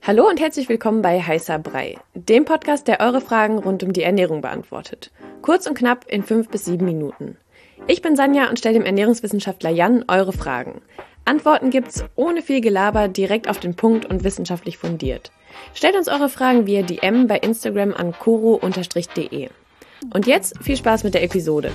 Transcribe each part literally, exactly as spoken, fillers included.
Hallo und herzlich willkommen bei Heißer Brei, dem Podcast, der eure Fragen rund um die Ernährung beantwortet. Kurz und knapp in fünf bis sieben Minuten. Ich bin Sanja und stelle dem Ernährungswissenschaftler Jan eure Fragen. Antworten gibt's ohne viel Gelaber, direkt auf den Punkt und wissenschaftlich fundiert. Stellt uns eure Fragen via D M bei Instagram an koro Bindestrich de. Und jetzt viel Spaß mit der Episode.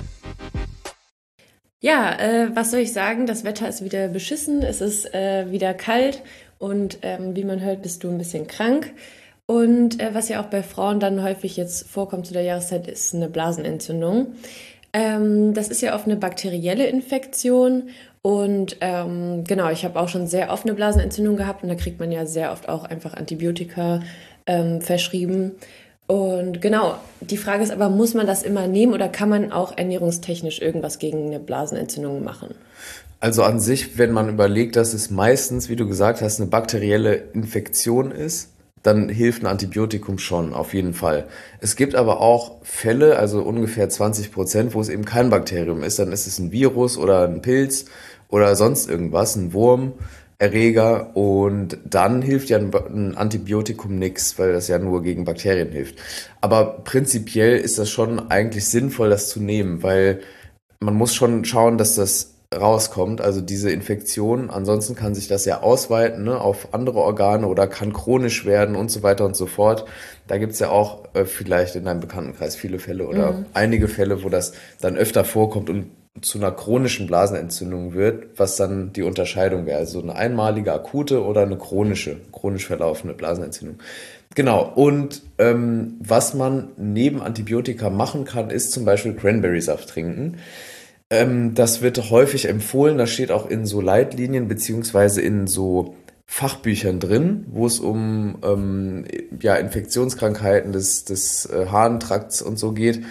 Ja, äh, was soll ich sagen? Das Wetter ist wieder beschissen, es ist äh, wieder kalt und ähm, wie man hört, bist du ein bisschen krank. Und äh, was ja auch bei Frauen dann häufig jetzt vorkommt zu der Jahreszeit, ist eine Blasenentzündung. Ähm, das ist ja oft eine bakterielle Infektion und ähm, genau, ich habe auch schon sehr oft eine Blasenentzündung gehabt und da kriegt man ja sehr oft auch einfach Antibiotika ähm, verschrieben. Und genau, die Frage ist aber, muss man das immer nehmen oder kann man auch ernährungstechnisch irgendwas gegen eine Blasenentzündung machen? Also an sich, wenn man überlegt, dass es meistens, wie du gesagt hast, eine bakterielle Infektion ist, dann hilft ein Antibiotikum schon, auf jeden Fall. Es gibt aber auch Fälle, also ungefähr zwanzig Prozent, wo es eben kein Bakterium ist. Dann ist es ein Virus oder ein Pilz oder sonst irgendwas, ein Wurm. Erreger und dann hilft ja ein Antibiotikum nix, weil das ja nur gegen Bakterien hilft. Aber prinzipiell ist das schon eigentlich sinnvoll, das zu nehmen, weil man muss schon schauen, dass das rauskommt, also diese Infektion. Ansonsten kann sich das ja ausweiten, ne, auf andere Organe oder kann chronisch werden und so weiter und so fort. Da gibt's ja auch äh, vielleicht in deinem Bekanntenkreis viele Fälle oder mhm. einige Fälle, wo das dann öfter vorkommt und zu einer chronischen Blasenentzündung wird, was dann die Unterscheidung wäre. Also eine einmalige akute oder eine chronische, chronisch verlaufende Blasenentzündung. Genau, und ähm, was man neben Antibiotika machen kann, ist zum Beispiel Cranberry-Saft trinken. Ähm, das wird häufig empfohlen, das steht auch in so Leitlinien beziehungsweise in so Fachbüchern drin, wo es um ähm, ja, Infektionskrankheiten des, des äh, Harntrakts und so geht.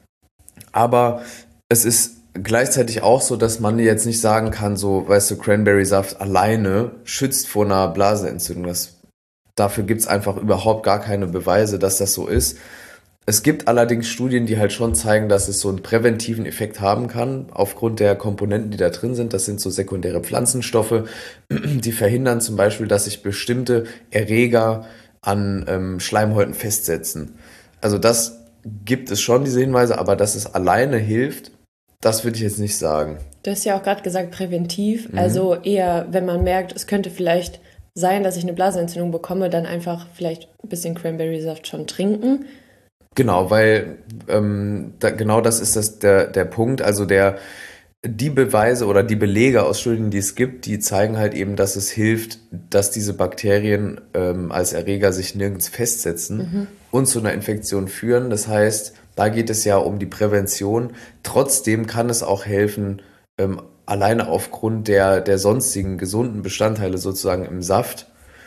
Aber es ist gleichzeitig auch so, dass man jetzt nicht sagen kann, so, weißt du, Cranberry-Saft alleine schützt vor einer Blasenentzündung. Das, dafür gibt's einfach überhaupt gar keine Beweise, dass das so ist. Es gibt allerdings Studien, die halt schon zeigen, dass es so einen präventiven Effekt haben kann, aufgrund der Komponenten, die da drin sind. Das sind so sekundäre Pflanzenstoffe, die verhindern zum Beispiel, dass sich bestimmte Erreger an ähm, Schleimhäuten festsetzen. Also das gibt es schon, diese Hinweise, aber dass es alleine hilft, das würde ich jetzt nicht sagen. Du hast ja auch gerade gesagt, präventiv. Mhm. Also eher, wenn man merkt, es könnte vielleicht sein, dass ich eine Blasenentzündung bekomme, dann einfach vielleicht ein bisschen Cranberry-Saft schon trinken. Genau, weil ähm, da, genau das ist das der, der Punkt. Also der die Beweise oder die Belege aus Studien, die es gibt, die zeigen halt eben, dass es hilft, dass diese Bakterien ähm, als Erreger sich nirgends festsetzen mhm. und zu einer Infektion führen. Das heißt, da geht es ja um die Prävention. Trotzdem kann es auch helfen, ähm, alleine aufgrund der, der sonstigen gesunden Bestandteile sozusagen im Saft,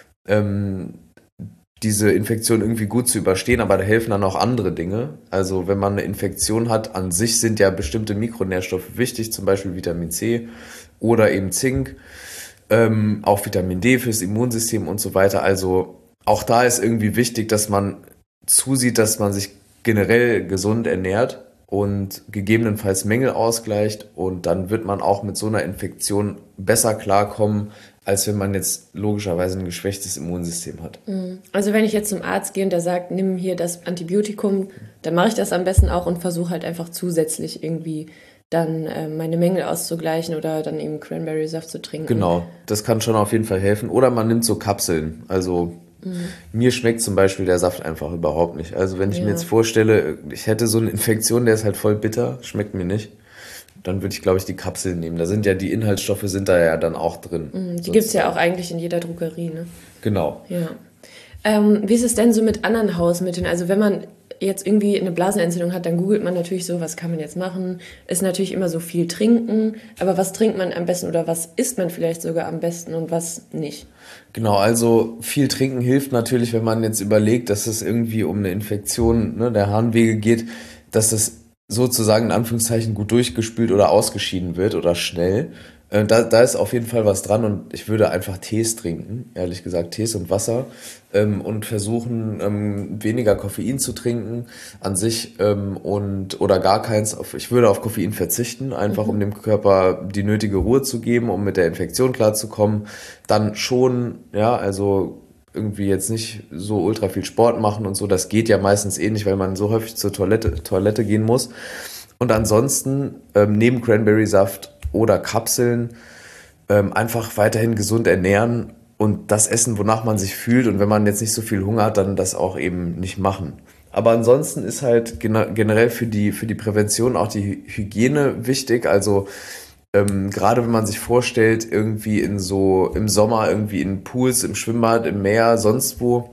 ähm, diese Infektion irgendwie gut zu überstehen, aber da helfen dann auch andere Dinge. Also wenn man eine Infektion hat, an sich sind ja bestimmte Mikronährstoffe wichtig, zum Beispiel Vitamin C oder eben Zink, ähm, auch Vitamin D fürs Immunsystem und so weiter. Also auch da ist irgendwie wichtig, dass man zusieht, dass man sich generell gesund ernährt und gegebenenfalls Mängel ausgleicht und dann wird man auch mit so einer Infektion besser klarkommen, als wenn man jetzt logischerweise ein geschwächtes Immunsystem hat. Also wenn ich jetzt zum Arzt gehe und der sagt, nimm hier das Antibiotikum, dann mache ich das am besten auch und versuche halt einfach zusätzlich irgendwie dann äh, meine Mängel auszugleichen oder dann eben Cranberry-Saft zu trinken. Genau, das kann schon auf jeden Fall helfen. Oder man nimmt so Kapseln, also Mhm. Mir schmeckt zum Beispiel der Saft einfach überhaupt nicht. Also wenn ich ja. mir jetzt vorstelle, ich hätte so eine Infektion, der ist halt voll bitter, schmeckt mir nicht, dann würde ich, glaube ich, die Kapseln nehmen. Da sind ja die Inhaltsstoffe sind da ja dann auch drin. Mhm, die gibt es ja auch eigentlich in jeder Drogerie, ne? Genau. Ja. Ähm, wie ist es denn so mit anderen Hausmitteln? Also wenn man jetzt irgendwie eine Blasenentzündung hat, dann googelt man natürlich so, was kann man jetzt machen? Ist natürlich immer so viel trinken, aber was trinkt man am besten oder was isst man vielleicht sogar am besten und was nicht? Genau, also viel trinken hilft natürlich, wenn man jetzt überlegt, dass es irgendwie um eine Infektion, ne, der Harnwege geht, dass es sozusagen in Anführungszeichen gut durchgespült oder ausgeschieden wird oder schnell. Äh, da, da ist auf jeden Fall was dran und ich würde einfach Tees trinken, ehrlich gesagt, Tees und Wasser ähm, und versuchen, ähm, weniger Koffein zu trinken an sich ähm, und oder gar keins. Auf, ich würde auf Koffein verzichten, einfach mhm. um dem Körper die nötige Ruhe zu geben, um mit der Infektion klarzukommen. Dann schon, ja, also irgendwie jetzt nicht so ultra viel Sport machen und so, das geht ja meistens eh nicht, weil man so häufig zur Toilette, Toilette gehen muss. Und ansonsten ähm, neben Cranberry-Saft oder Kapseln ähm, einfach weiterhin gesund ernähren und das essen, wonach man sich fühlt. Und wenn man jetzt nicht so viel Hunger hat, dann das auch eben nicht machen. Aber ansonsten ist halt generell für die, für die Prävention auch die Hygiene wichtig. Also ähm, gerade wenn man sich vorstellt, irgendwie in so im Sommer irgendwie in Pools, im Schwimmbad, im Meer, sonst wo,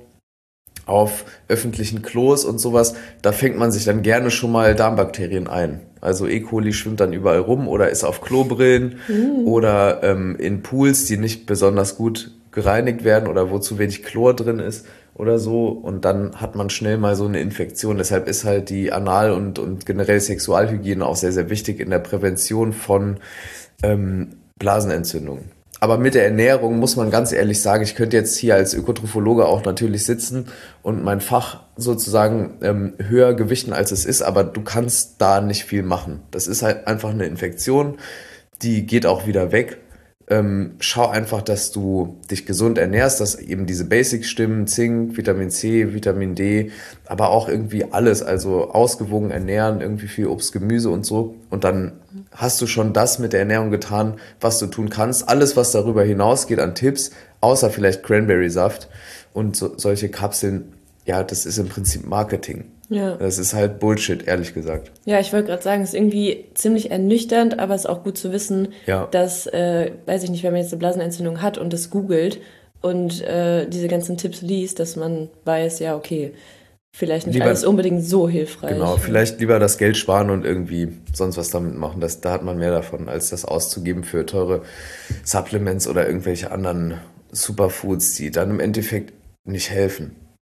auf öffentlichen Klos und sowas, da fängt man sich dann gerne schon mal Darmbakterien ein. Also E. coli schwimmt dann überall rum oder ist auf Klobrillen mm. oder ähm, in Pools, die nicht besonders gut gereinigt werden oder wo zu wenig Chlor drin ist oder so. Und dann hat man schnell mal so eine Infektion. Deshalb ist halt die Anal- und, und generell Sexualhygiene auch sehr, sehr wichtig in der Prävention von ähm, Blasenentzündungen. Aber mit der Ernährung muss man ganz ehrlich sagen, ich könnte jetzt hier als Ökotrophologe auch natürlich sitzen und mein Fach sozusagen ähm, höher gewichten, als es ist, aber du kannst da nicht viel machen. Das ist halt einfach eine Infektion, die geht auch wieder weg. Ähm, schau einfach, dass du dich gesund ernährst, dass eben diese Basics stimmen, Zink, Vitamin C, Vitamin D, aber auch irgendwie alles, also ausgewogen ernähren, irgendwie viel Obst, Gemüse und so. Und dann hast du schon das mit der Ernährung getan, was du tun kannst. Alles, was darüber hinausgeht an Tipps, außer vielleicht Cranberry-Saft und so, solche Kapseln, ja, das ist im Prinzip Marketing. Ja. Das ist halt Bullshit, ehrlich gesagt. Ja, ich wollte gerade sagen, es ist irgendwie ziemlich ernüchternd, aber es ist auch gut zu wissen, ja. dass, äh, weiß ich nicht, wenn man jetzt eine Blasenentzündung hat und das googelt und äh, diese ganzen Tipps liest, dass man weiß, ja, okay, vielleicht nicht lieber, alles unbedingt so hilfreich. Genau, vielleicht lieber das Geld sparen und irgendwie sonst was damit machen. Das, da hat man mehr davon, als das auszugeben für teure Supplements oder irgendwelche anderen Superfoods, die dann im Endeffekt nicht helfen.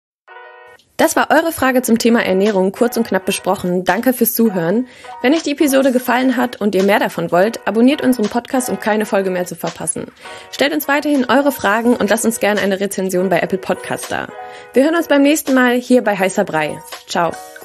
Das war eure Frage zum Thema Ernährung, kurz und knapp besprochen. Danke fürs Zuhören. Wenn euch die Episode gefallen hat und ihr mehr davon wollt, abonniert unseren Podcast, um keine Folge mehr zu verpassen. Stellt uns weiterhin eure Fragen und lasst uns gerne eine Rezension bei Apple Podcast da. Wir hören uns beim nächsten Mal hier bei Heißer Brei. Ciao.